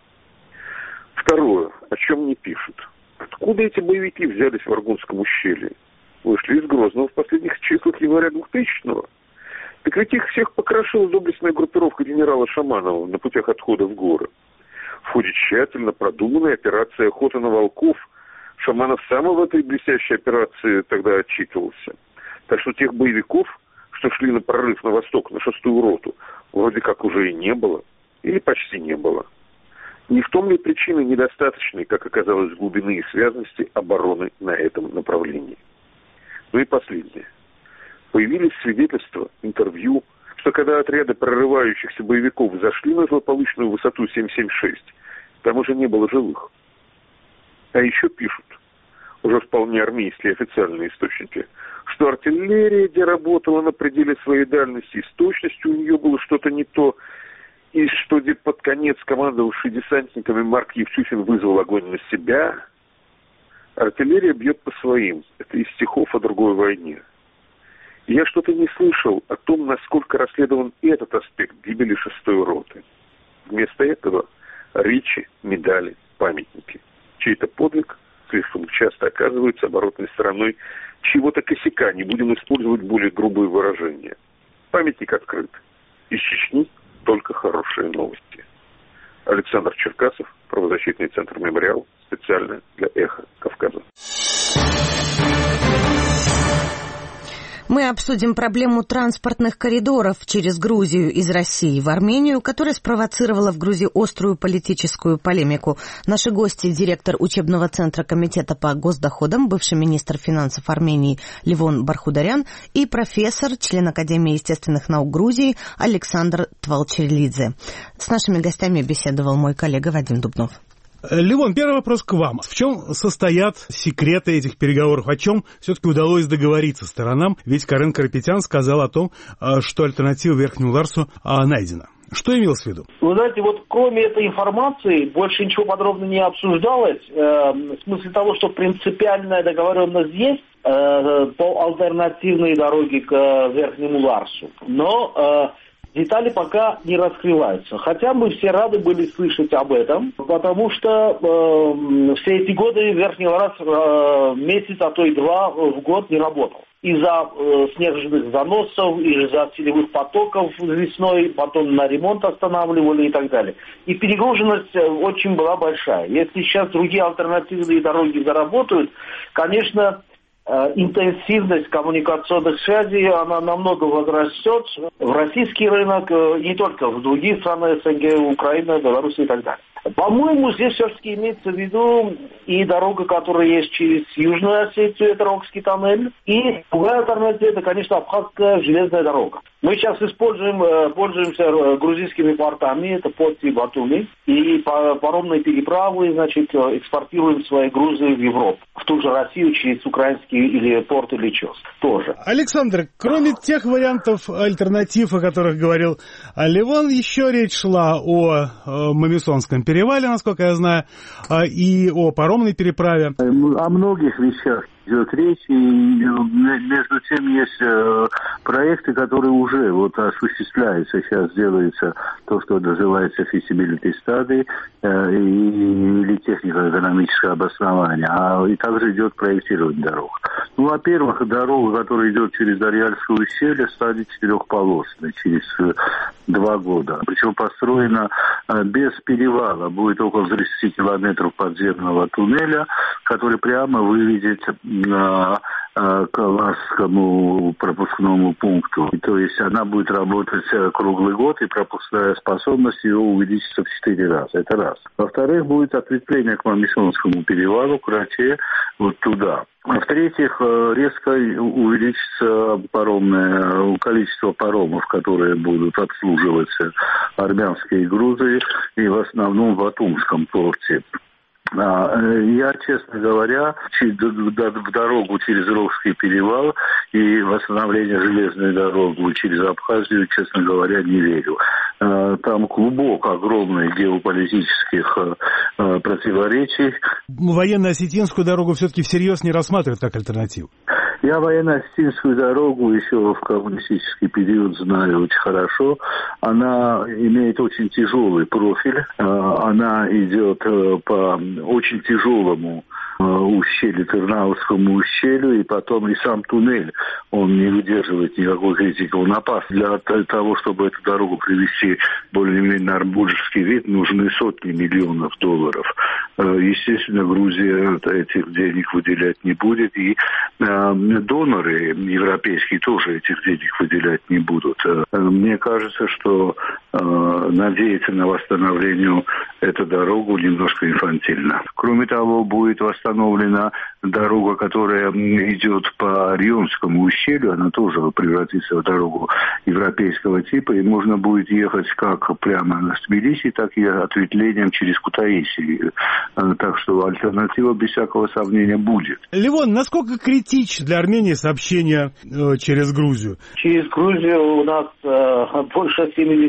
Второе, о чем не пишут. Откуда эти боевики взялись в Аргунском ущелье? Вышли из Грозного в последних числах января 2000-го. Так ведь их всех покрошила доблестная группировка генерала Шаманова на путях отхода в горы. В ходе тщательно продуманной операции «Охота на волков» Шаманов сам в этой блестящей операции тогда отчитывался. Так что тех боевиков, что шли на прорыв на восток, на 6-ю роту, вроде как уже и не было, или почти не было. Не в том ли причина недостаточной, как оказалось, глубины и связности обороны на этом направлении? Ну и последнее. Появились свидетельства, интервью, что когда отряды прорывающихся боевиков зашли на злополучную высоту 776, там уже не было живых. А еще пишут, уже вполне армейские официальные источники, что артиллерия, где работала на пределе своей дальности, и с точностью у нее было что-то не то, и что где под конец командовавший десантниками Марк Евтюхин вызвал огонь на себя. Артиллерия бьет по своим. Это из стихов о другой войне. И я что-то не слышал о том, насколько расследован этот аспект гибели 6-й роты. Вместо этого речи, медали, памятники. Чей-то подвиг слишком часто оказывается оборотной стороной чего-то косяка, не будем использовать более грубые выражения. Памятник открыт. Из Чечни только хорошие новости. Александр Черкасов, правозащитный центр «Мемориал», специально для «Эхо Кавказа». Мы обсудим проблему транспортных коридоров через Грузию из России в Армению, которая спровоцировала в Грузии острую политическую полемику. Наши гости – директор учебного центра Комитета по госдоходам, бывший министр финансов Армении Левон Бархударян и профессор, член Академии естественных наук Грузии Александр Твалчерилидзе. С нашими гостями беседовал мой коллега Вадим Дубнов. Левон, первый вопрос к вам. В чем состоят секреты этих переговоров? О чем все-таки удалось договориться сторонам? Ведь Карен Карапетян сказал о том, что альтернатива Верхнему Ларсу найдена. Что имелось в виду? Вы знаете, вот кроме этой информации больше ничего подробно не обсуждалось. В смысле того, что принципиальная договоренность есть по альтернативной дороге к Верхнему Ларсу. Но детали пока не раскрываются. Хотя мы все рады были слышать об этом, потому что все эти годы Верхний Ларс месяц, а то и два в год не работал. Из-за снежных заносов, из-за селевых потоков весной, потом на ремонт останавливали и так далее. И перегруженность очень была большая. Если сейчас другие альтернативные дороги заработают, конечно, интенсивность коммуникационных связей, она намного возрастет в российский рынок, не только в другие страны СНГ, Украина, Беларусь и так далее. По-моему, здесь все-таки имеется в виду и дорога, которая есть через Южную Осетию, это Рогский тоннель, и другая альтернатива, это, конечно, Абхазская железная дорога. Мы сейчас пользуемся грузинскими портами, это Пот и Батуми, и паромные переправы, значит, экспортируем свои грузы в Европу, в ту же Россию через украинский или порт или ЧОС тоже. Александр, кроме тех вариантов альтернатив, о которых говорил Левон, еще речь шла о Мамисонском перевале, насколько я знаю, и о паромной переправе. О многих вещах идет речь, и между тем есть проекты, которые уже вот осуществляются. Сейчас делается то, что называется feasibility study или технико-экономическое обоснование, и также идет проектирование дорог. Ну, во-первых, дорога, которая идет через Дарьяльское ущелье, станет 4-полосной через 2 года. Причем построена без перевала. Будет около 30 километров подземного туннеля, который прямо выведет к Ласскому пропускному пункту. То есть она будет работать круглый год, и пропускная способность ее увеличится в 4 раза. Это раз. Во-вторых, будет ответвление к Мамисонскому перевалу, к Рате, вот туда. В-третьих, резко увеличится количество паромов, которые будут обслуживать армянские грузы, и в основном в Батумском порте. Я, честно говоря, в дорогу через Рогский перевал и восстановление железной дороги через Абхазию, честно говоря, не верю. Там клубок огромный геополитических противоречий. Военно-осетинскую дорогу все-таки всерьез не рассматривают как альтернативу? Я военно-осетинскую дорогу еще в коммунистический период знаю очень хорошо. Она имеет очень тяжелый профиль. Она идет по очень тяжелому ущелью, Тырнавскому ущелью, и потом и сам туннель, он не выдерживает никакой критики. Он опасен. Для того, чтобы эту дорогу привести более-менее на арбуджский вид, нужны сотни миллионов долларов. Естественно, Грузия этих денег выделять не будет, и доноры европейские тоже этих денег выделять не будут. Мне кажется, что надеяться на восстановление эту дорогу немножко инфантильно. Кроме того, будет восстановлена дорога, которая идет по Рионскому ущелью, она тоже превратится в дорогу европейского типа, и можно будет ехать как прямо с Тбилиси, так и ответвлением через Кутаиси. Так что альтернатива, без всякого сомнения, будет. Левон, насколько критично для Армении сообщение через Грузию? Через Грузию у нас больше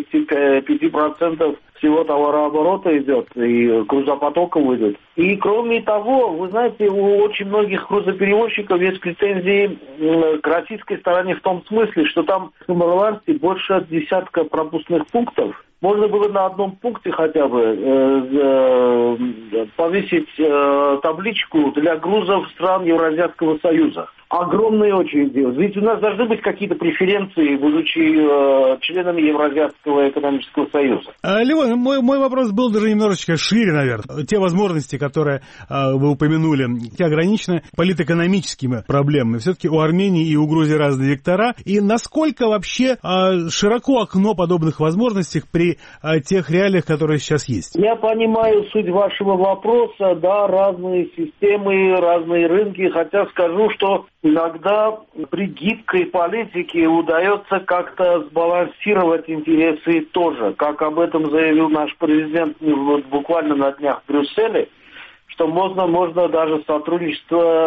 75% всего товарооборота идет, и грузопотоков идет. И кроме того, вы знаете, у очень многих грузоперевозчиков есть претензии к российской стороне в том смысле, что там в Самарланде больше десятка пропускных пунктов. Можно было на одном пункте хотя бы повесить табличку для грузов стран Евразийского Союза. Огромные очереди. Ведь у нас должны быть какие-то преференции, будучи членами Евразийского экономического союза. Левон, мой вопрос был даже немножечко шире, наверное. Те возможности, которые вы упомянули, те ограничены политэкономическими проблемами. Все-таки у Армении и у Грузии разные вектора. И насколько вообще широко окно подобных возможностей при тех реалиях, которые сейчас есть? Я понимаю суть вашего вопроса. Да, разные системы, разные рынки. Хотя скажу, что иногда при гибкой политике удается как-то сбалансировать интересы тоже. Как об этом заявил наш президент буквально на днях в Брюсселе, что можно даже сотрудничать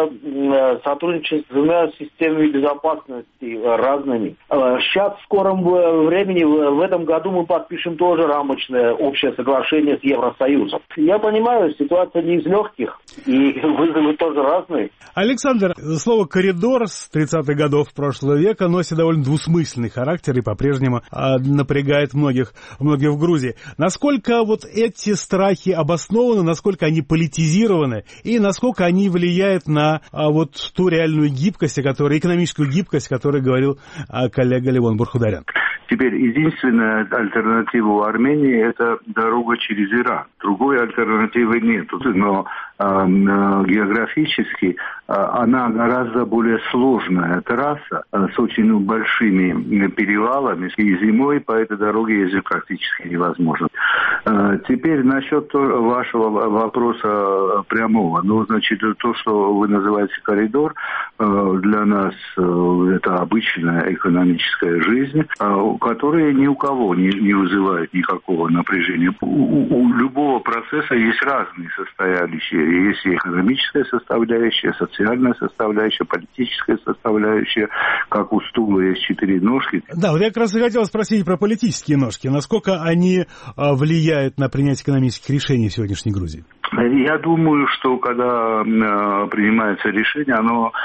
с двумя системами безопасности разными. Сейчас в скором времени, в этом году мы подпишем тоже рамочное общее соглашение с Евросоюзом. Я понимаю, ситуация не из легких, и вызовы тоже разные. Александр, слово «коридор» с 30-х годов прошлого века носит довольно двусмысленный характер и по-прежнему напрягает многих в Грузии. Насколько вот эти страхи обоснованы, насколько они политизированы, и насколько они влияют на вот ту реальную гибкость, экономическую гибкость, о которой говорил коллега Левон Бурхударян? Теперь единственная альтернатива у Армении – это дорога через Иран. Другой альтернативы нет. Но географически она гораздо более сложная трасса с очень большими перевалами, и зимой по этой дороге ездить практически невозможно. Теперь насчет вашего вопроса прямого. Значит, то, что вы называете коридор, для нас это обычная экономическая жизнь, которая ни у кого не вызывает никакого напряжения. У любого процесса есть разные составляющие. Есть и экономическая составляющая, социальная составляющая, политическая составляющая. Как у стула есть 4 ножки. Да, вот я как раз и хотел спросить про политические ножки. Насколько они влияют на принятие экономических решений в сегодняшней Грузии? Я думаю, что когда принимается решение,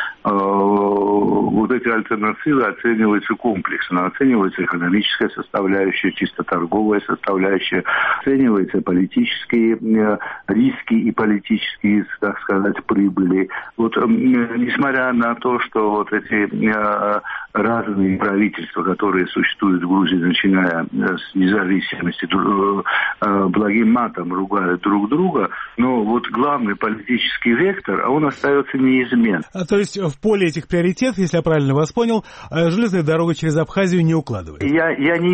вот эти альтернативы оцениваются комплексно. Оценивается экономическая составляющая, чисто торговая составляющая, оцениваются политические риски и политические, так сказать, прибыли. Вот несмотря на то, что вот эти разные правительства, которые существуют в Грузии, начиная с независимости, благим матом ругают друг друга, но вот главный политический вектор, он остается неизменным. То есть в поле этих приоритетов, если я правильно вас понял, железная дорога через Абхазию не укладывается? Я не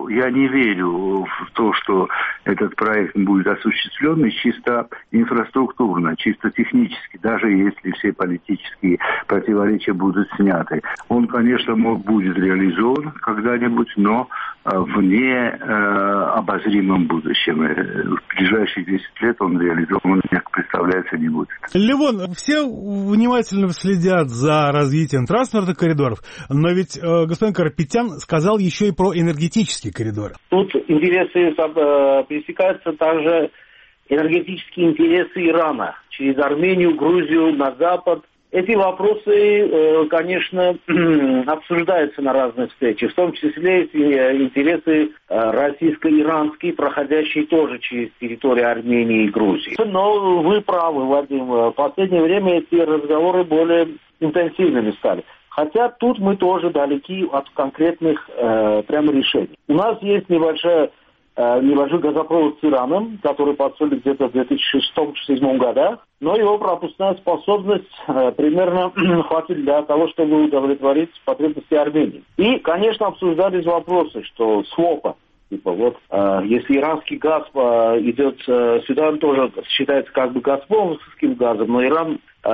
верю в то, что этот проект будет осуществлен чисто инфраструктурно, чисто технически, даже если все политические противоречия будут сняты. Он, конечно, будет реализован когда-нибудь, но в необозримом будущем. В ближайшие 10 лет он реализован, как представляется, не будет. Левон, все внимательно следят за развитием транспортных коридоров, но ведь господин Карапетян сказал еще и про энергетические коридоры. Тут интересы пересекаются также энергетические интересы Ирана через Армению, Грузию, на запад. Эти вопросы, конечно, обсуждаются на разных встречах, в том числе и интересы российско-иранские, проходящие тоже через территорию Армении и Грузии. Но вы правы, Вадим, в последнее время эти разговоры более интенсивными стали. Хотя тут мы тоже далеки от конкретных прямо решений. У нас есть небольшой газопровод с Ираном, который построили где-то в 2006-2007 годах, но его пропускная способность примерно хватит для того, чтобы удовлетворить потребности Армении. И, конечно, обсуждались вопросы, что свопа, типа вот, если иранский газ идет сюда, он тоже считается как бы газпромовским газом, но Иран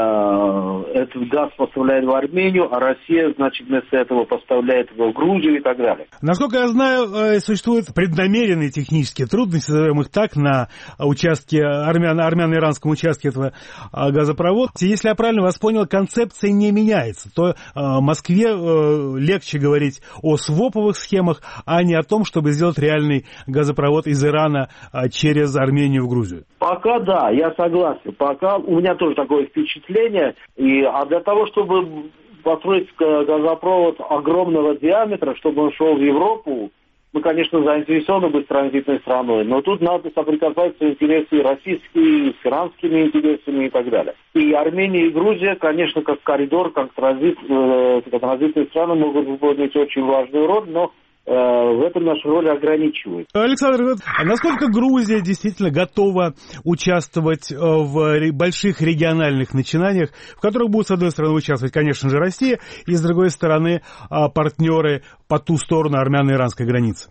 этот газ поставляет в Армению, а Россия, значит, вместо этого поставляет его в Грузию и так далее. Насколько я знаю, существуют преднамеренные технические трудности, назовем их так, на участке армяно-иранском участке этого газопровода. Если я правильно вас понял, концепция не меняется. То Москве легче говорить о своповых схемах, а не о том, чтобы сделать реальный газопровод из Ирана через Армению в Грузию. Пока да, я согласен. Пока у меня тоже такое впечатление. А для того, чтобы построить газопровод огромного диаметра, чтобы он шел в Европу, мы, конечно, заинтересованы быть транзитной страной, но тут надо соприкасаться интересы российские с иранскими интересами и так далее. И Армения и Грузия, конечно, как коридор, как транзитные страны могут выполнить очень важную роль, но в этом наша роль ограничивает. Александр, насколько Грузия действительно готова участвовать в больших региональных начинаниях, в которых будет, с одной стороны, участвовать, конечно же, Россия, и, с другой стороны, партнеры по ту сторону армяно-иранской границы?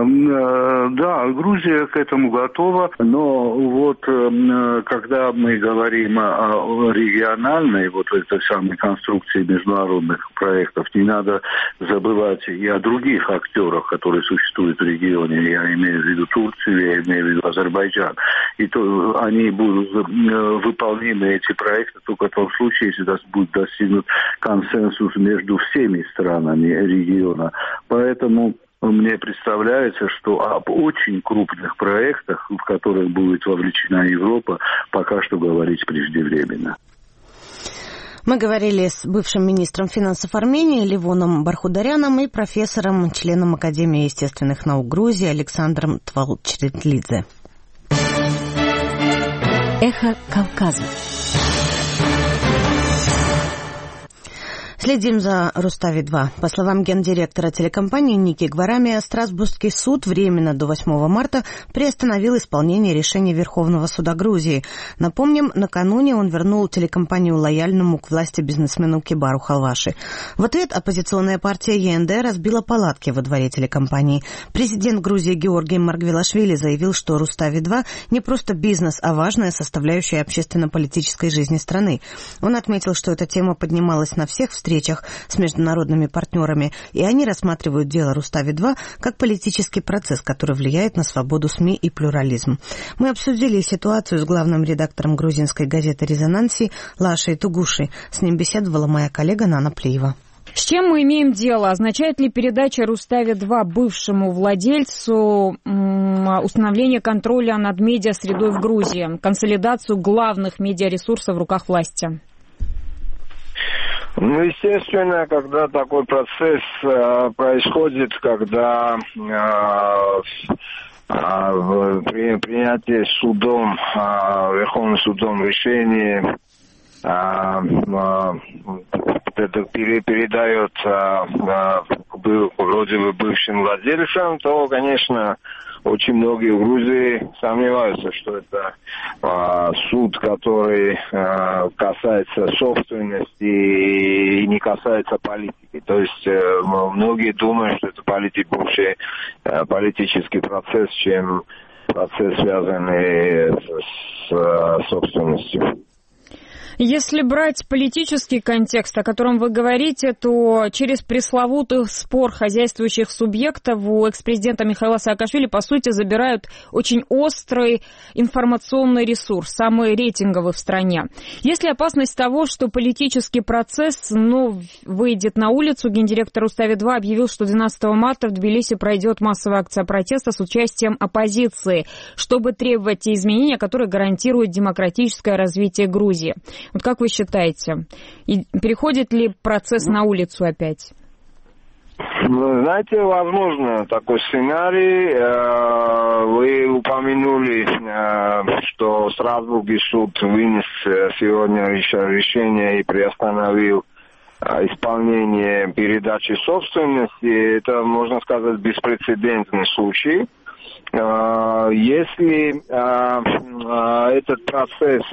Да, Грузия к этому готова, но вот когда мы говорим о региональной вот этой самой конструкции международных проектов, не надо забывать и о других актерах, которые существуют в регионе. Я имею в виду Турцию, я имею в виду Азербайджан. И то они будут выполнимы, эти проекты, только в том случае, если будет достигнут консенсус между всеми странами региона. Поэтому мне представляется, что об очень крупных проектах, в которых будет вовлечена Европа, пока что говорить преждевременно. Мы говорили с бывшим министром финансов Армении Левоном Бархударяном и профессором, членом Академии естественных наук Грузии Александром Твалчеритлидзе. Эхо Кавказа. Следим за Рустави-2. По словам гендиректора телекомпании Ники Гварами, Страсбургский суд временно до 8 марта приостановил исполнение решения Верховного суда Грузии. Напомним, накануне он вернул телекомпанию лояльному к власти бизнесмену Кибару Халваши. В ответ оппозиционная партия ЕНД разбила палатки во дворе телекомпании. Президент Грузии Георгий Маргвелашвили заявил, что Рустави-2 не просто бизнес, а важная составляющая общественно-политической жизни страны. Он отметил, что эта тема поднималась на всех встречах с международными партнерами, и они рассматривают дело Рустави-2 как политический процесс, который влияет на свободу СМИ и плюрализм. Мы обсудили ситуацию с главным редактором грузинской газеты «Резонанси» Лашей Тугуши. С ним беседовала моя коллега Нана Плиева. С чем мы имеем дело? Означает ли передача Рустави-2 бывшему владельцу установление контроля над медиасредой в Грузии, консолидацию главных медиаресурсов в руках власти? Ну, естественно, когда такой процесс происходит, когда принятие судом, Верховным судом решения передает вроде бы бывшим владельцам, то, конечно, очень многие в Грузии сомневаются, что это суд, который касается собственности и не касается политики. То есть многие думают, что это больше политический процесс, чем процесс, связанный с собственностью. Если брать политический контекст, о котором вы говорите, то через пресловутый спор хозяйствующих субъектов у экс-президента Михаила Саакашвили, по сути, забирают очень острый информационный ресурс, самый рейтинговый в стране. Есть ли опасность того, что политический процесс выйдет на улицу? Гендиректор Рустави-2 объявил, что 12 марта в Тбилиси пройдет массовая акция протеста с участием оппозиции, чтобы требовать те изменения, которые гарантируют демократическое развитие Грузии. Вот как вы считаете, переходит ли процесс на улицу опять? Знаете, возможно такой сценарий. Вы упомянули, что Страсбургский суд вынес сегодня решение и приостановил исполнение передачи собственности. Это, можно сказать, беспрецедентный случай. Если этот процесс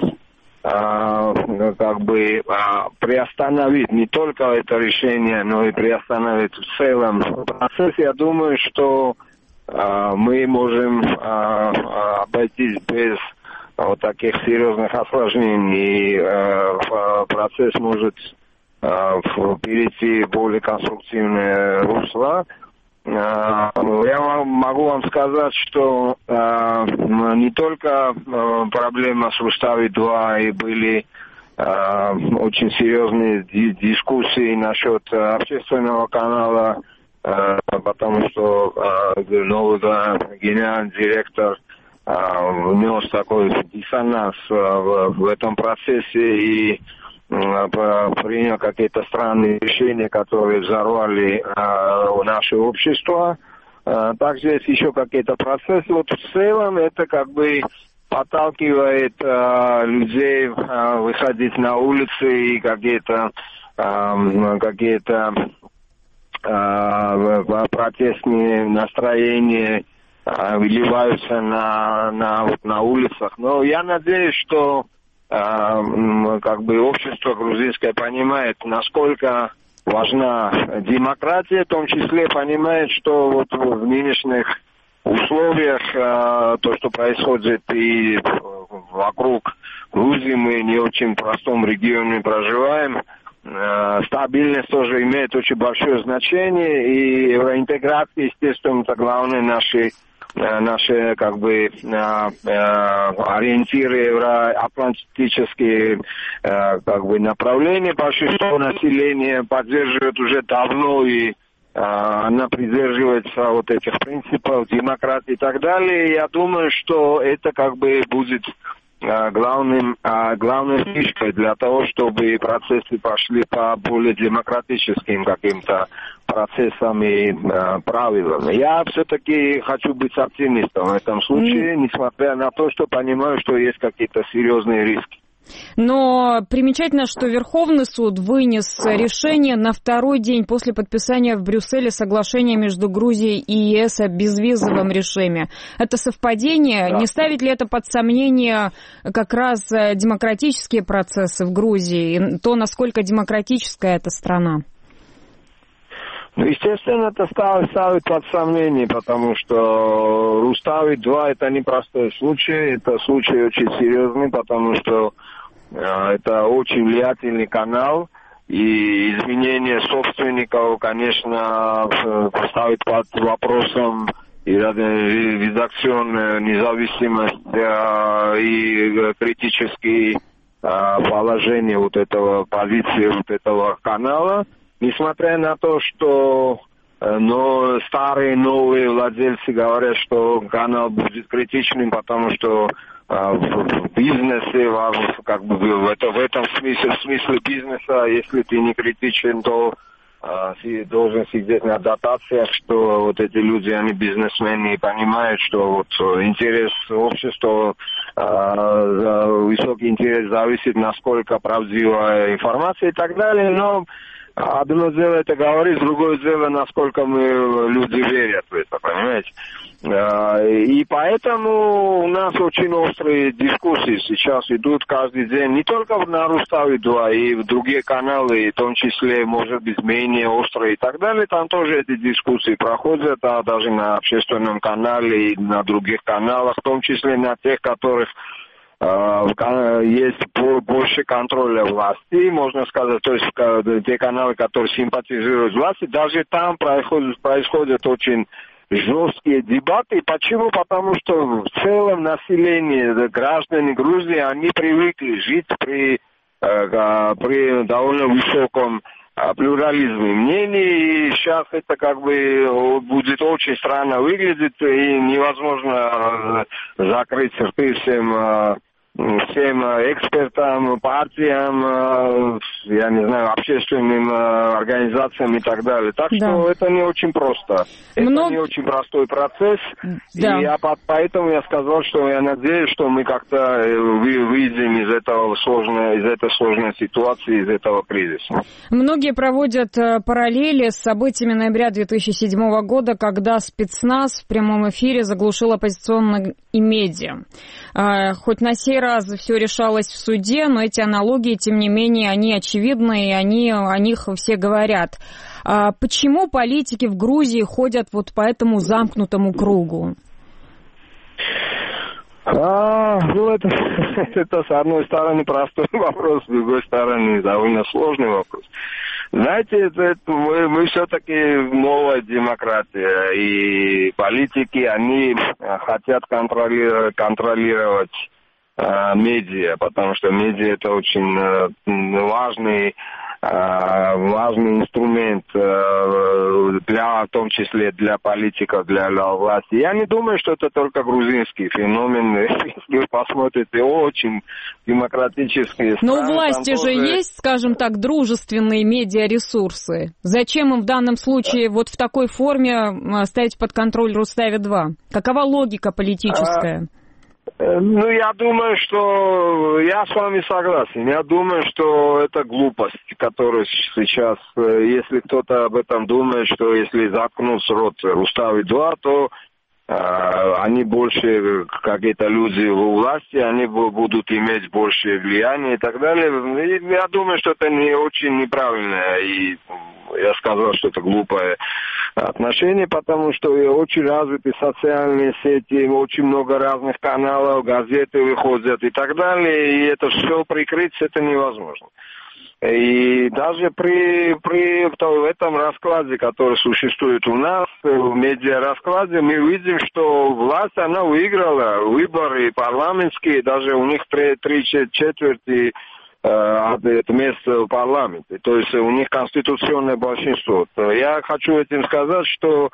приостановить не только это решение, но и приостановить в целом процесс, я думаю, что мы можем обойтись без вот таких серьезных осложнений. Процесс может перейти в более конструктивное русло. Я могу вам сказать, что не только проблема с Рустави-2, и были очень серьезные дискуссии насчет общественного канала, потому что новый генеральный директор внес такой диссонанс в этом процессе и принял какие-то странные решения, которые взорвали наше общество. Также есть еще какие-то процессы. Вот в целом это подталкивает людей выходить на улицы, и какие-то протестные настроения выливаются на улицах. Но я надеюсь, что общество грузинское понимает, насколько важна демократия, в том числе понимает, что вот в нынешних условиях то, что происходит и вокруг Грузии, мы не очень простом регионе проживаем, стабильность тоже имеет очень большое значение, и евроинтеграция, естественно, это главное наши ориентиры евроатлантические направления. Большинство населения поддерживает уже давно, и она придерживается вот этих принципов демократии и так далее. Я думаю, что это будет главной фишкой для того, чтобы процессы пошли по более демократическим каким-то процессам и правилам. Я все-таки хочу быть оптимистом в этом случае, несмотря на то, что понимаю, что есть какие-то серьезные риски. Но примечательно, что Верховный суд вынес решение на второй день после подписания в Брюсселе соглашения между Грузией и ЕС о безвизовом режиме. Это совпадение? Да. Не ставит ли это под сомнение как раз демократические процессы в Грузии, то, насколько демократическая эта страна? Ну, естественно, это ставит под сомнение, потому что Рустави-2 это непростой случай, это случай очень серьезный, потому что это очень влиятельный канал, и изменение собственников, конечно, ставит под вопросом и редакционную независимость и критические положения вот этого, позиции вот этого канала. Несмотря на то, что старые, новые владельцы говорят, что канал будет критичным, потому что в бизнесе, как бы в этом смысле, в смысле бизнеса, если ты не критичен, то ты должен сидеть на дотациях, что вот эти люди, они бизнесмены, и понимают, что вот интерес общества, высокий интерес зависит, насколько правдивая информация и так далее, но одно дело это говорить, другое дело, насколько люди верят в это, понимаете? И поэтому у нас очень острые дискуссии сейчас идут каждый день, не только на Рустави-2, и в другие каналы, в том числе, может быть, менее острые и так далее, там тоже эти дискуссии проходят, даже на общественном канале и на других каналах, в том числе на тех, которых есть больше контроля власти, можно сказать, то есть те каналы, которые симпатизируют власти, даже там происходят очень жесткие дебаты. Почему? Потому что в целом население, граждане Грузии, они привыкли жить при довольно высоком плюрализме мнений, и сейчас это как бы будет очень странно выглядеть, и невозможно закрыть рты всем экспертам, партиям, я не знаю, общественным организациям и так далее. Так что это не очень просто. Это не очень простой процесс. Да. И поэтому я сказал, что я надеюсь, что мы как-то выйдем из этой сложной ситуации, из этого кризиса. Многие проводят параллели с событиями ноября 2007 года, когда спецназ в прямом эфире заглушил оппозиционные медиа. Хоть на сей раз все решалось в суде, но эти аналогии, тем не менее, они очевидны, и о них все говорят. Почему политики в Грузии ходят вот по этому замкнутому кругу? Это с одной стороны простой вопрос, с другой стороны довольно сложный вопрос. Знаете, мы все-таки новая демократия, и политики, они хотят контролировать медиа, потому что медиа это очень важный инструмент, в том числе для политиков, для власти. Я не думаю, что это только грузинский феномен. Если вы посмотрите, очень демократические страны. Но у власти же есть, скажем так, дружественные медиаресурсы. Зачем им в данном случае вот в такой форме ставить под контроль Рустави-2? Какова логика политическая? Я думаю, что я с вами согласен. Я думаю, что это глупость, которая сейчас, если кто-то об этом думает, что если заткнуть рот Рустави-2, то они больше, какие-то люди во власти, они будут иметь больше влияния и так далее. И я думаю, что это не очень неправильно. И я сказал, что это глупое отношение, потому что очень развиты социальные сети, очень много разных каналов, газеты выходят и так далее. И это все прикрыть, это невозможно. И даже при этом раскладе, который существует у нас, в медиараскладе, мы видим, что власть, она выиграла выборы парламентские, даже у них 3/4 мест в парламенте. То есть у них конституционное большинство. Я хочу этим сказать, что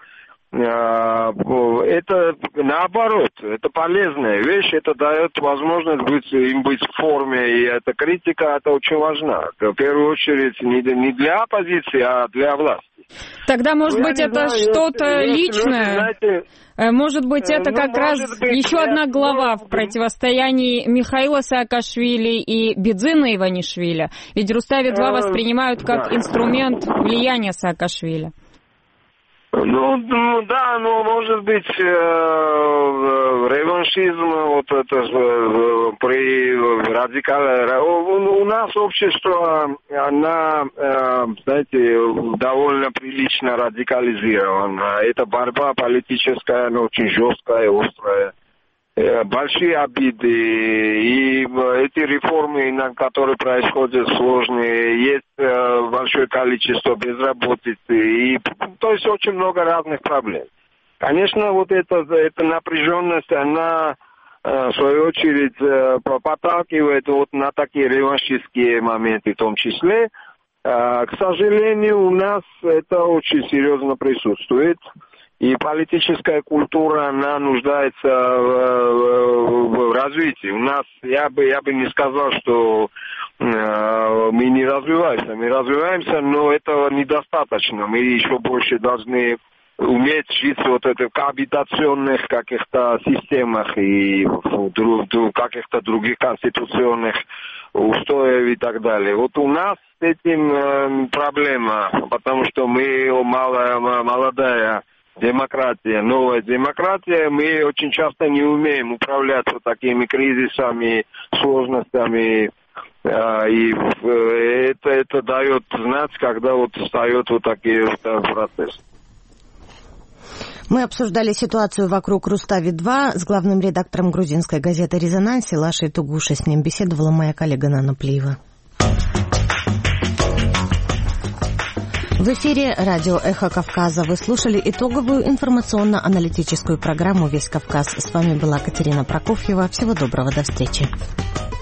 это наоборот, это полезная вещь, это дает возможность им быть в форме, и эта критика, это очень важна. В первую очередь не для оппозиции, а для власти. Тогда, может быть, это что-то личное? Может быть, это как раз еще одна глава в противостоянии Михаила Саакашвили и Бидзина Иванишвили. Ведь Рустави-2 воспринимают как инструмент влияния Саакашвили. Может быть, реваншизм, вот это при радикале. У нас общество, она, знаете, довольно прилично радикализирована. Это борьба политическая, но очень жесткая, острая. Большие обиды, и эти реформы, которые происходят, сложные, есть большое количество безработицы, и то есть очень много разных проблем. Конечно, вот эта напряженность, она в свою очередь подталкивает вот на такие реваншистские моменты в том числе. К сожалению, у нас это очень серьезно присутствует. И политическая культура, она нуждается в развитии. У нас, я бы не сказал, что мы не развиваемся. Мы развиваемся, но этого недостаточно. Мы еще больше должны уметь жить вот в коабитационных каких-то системах и в каких-то других конституционных устоев и так далее. Вот у нас с этим проблема, потому что мы молодая демократия, новая демократия, мы очень часто не умеем управлять вот такими кризисами, сложностями, и это дает знать, когда вот встает вот такие вот процессы. Мы обсуждали ситуацию вокруг Рустави-2 с главным редактором грузинской газеты «Резонанс» Лашей Тугушей. С ним беседовала моя коллега Нана Плиева. В эфире радио «Эхо Кавказа». Вы слушали итоговую информационно-аналитическую программу «Весь Кавказ». С вами была Катерина Прокофьева. Всего доброго, до встречи.